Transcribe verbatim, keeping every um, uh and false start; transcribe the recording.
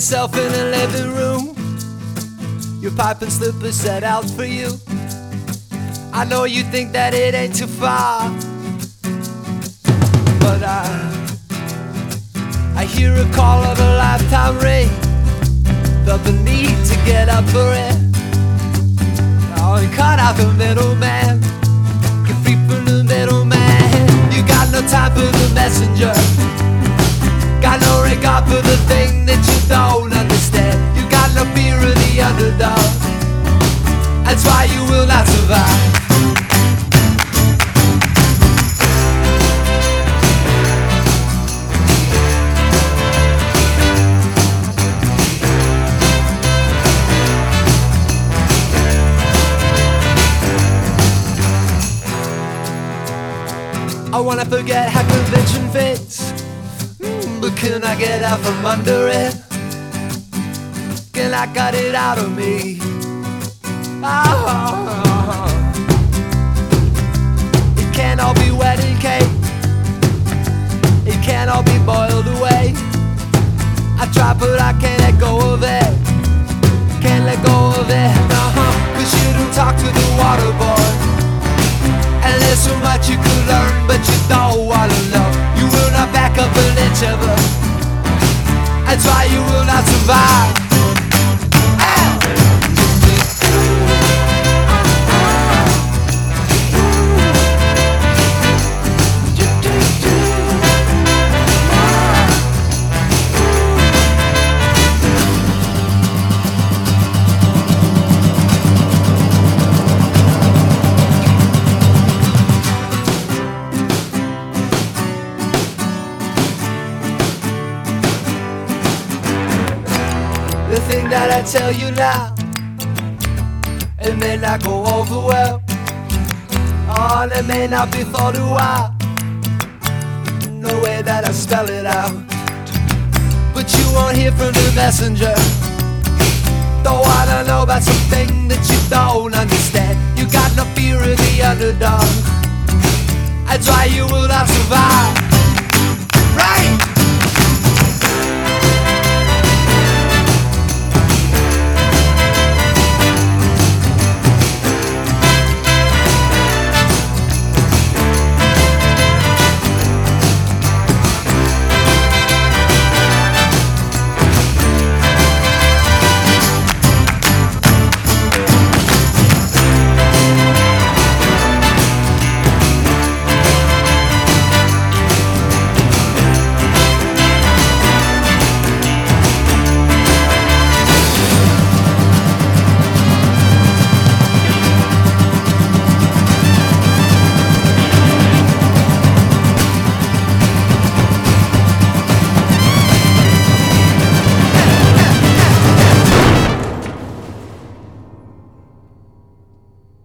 yourself in a living room, your pipe and slippers set out for you. I know you think that it ain't too far, but I I hear a call of a lifetime ring. Felt the need to get up for it. Oh, you cut out the middleman, get free from the middleman. You got no time for the messenger, got no regard for the thing that you don't understand. You got no fear of the underdog, that's why you will not survive. I wanna forget how convention fits, mm, but can I get out from under it? Can I cut it out of me? Oh, it can't all be wedding cake, it can't all be boiled away. I try but I can't let go of it, can't let go of it. Uh-huh. Cause you don't talk to the water boy, and there's so much you could learn, but you don't wanna know. You will not back up an inch of it, that's why you will not survive. The thing that I tell you now, it may not go over well. Oh, and it may not be thought a while, no way that I spell it out. But you won't hear from the messenger, don't wanna know about something that you don't understand. You got no fear of the underdog, that's why you will not survive.